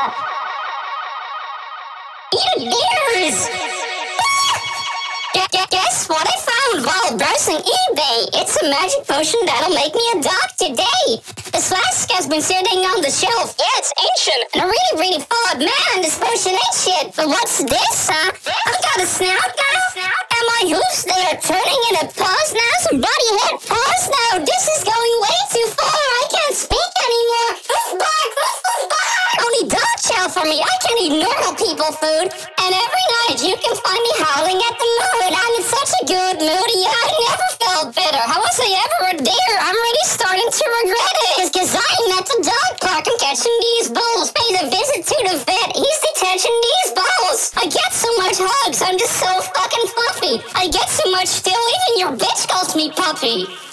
Eat ears! Guess what I found while browsing eBay? It's a magic potion that'll make me a dog today. This flask has been sitting on the shelf. Yeah, it's ancient. And I really thought, man, this potion ain't shit. But what's this, huh? I've got a snout now? And my hoofs, they are turning into paws now? Somebody hit pause now. This is going way too far. I can't speak anymore. Hoof bark, hoof bark. Only dog chow for me. I can't eat normal people food. And every night you can find me howling at the moon. I'm in such a good mood. Yeah, I never felt bitter. How was I ever a deer? I'm really starting to regret it. It's cause I'm at the dog park. I'm catching these bulls. Paid a visit to the vet. He's detaching these balls. I get so much hugs. I'm just so fucking fluffy. I get so much still. Even your bitch calls me puppy.